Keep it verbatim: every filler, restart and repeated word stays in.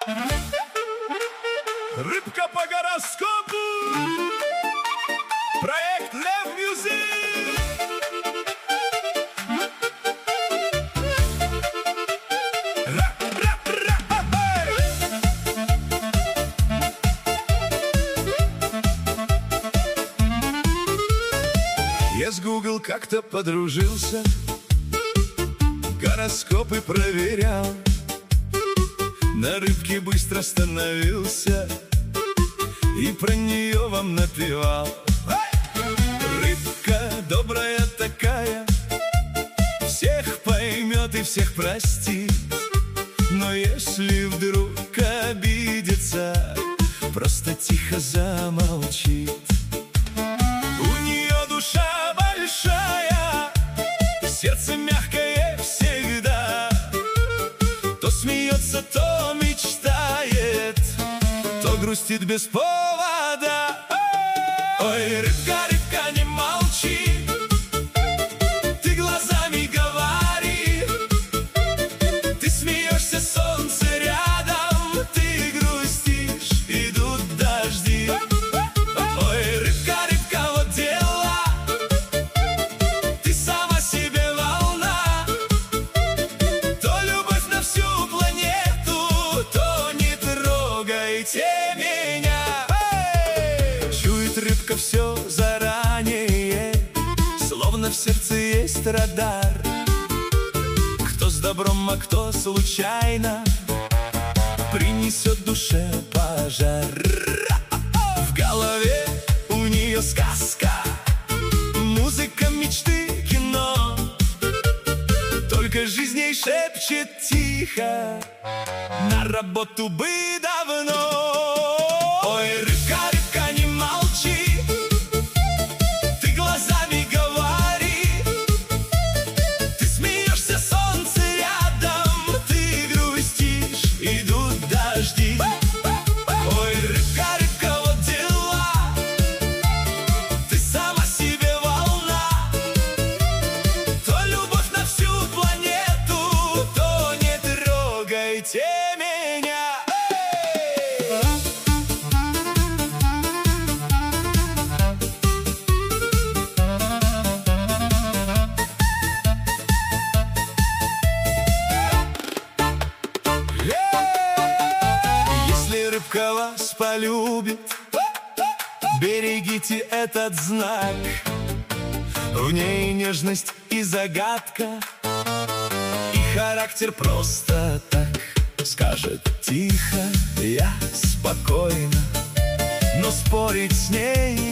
Рыбка по гороскопу. Проект Лев Мьюзик. Я с Google как-то подружился, гороскопы проверял, на рыбке быстро становился и про нее вам напевал. Рыбка добрая такая, всех поймет и всех простит, но если вдруг обидится, просто тихо замолчит. У нее душа большая, сердце мягкое всегда, то смеется, то мечтает, то грустит без повода. Ой, рыбка, рыбка, не молчи, ты глазами говори. Ты смеешься, солнце рядом, ты грустишь, идут дожди. Ой, рыбка, рыбка, вот дела, ты сама себе волна, то любовь на всю планету, то не трогайте меня. Чует рыбка все заранее, словно в сердце есть радар. Кто с добром, а кто случайно принесет душе пожар. В голове у нее сказка, музыка мечты, кино, только жизнь ей шепчет тихо, на работу бы давно. Ой, рыбка, рыбка, не молчи, ты глазами говори. Ты смеешься, солнце рядом, ты грустишь, идут дожди. Ой, рыбка, рыбка, вот дела, ты сама себе волна, то любовь на всю планету, то не трогайте меня. Если рыбка вас полюбит, берегите этот знак. В ней нежность и загадка, и характер просто так. Скажет тихо, я спокойно, но спорить с ней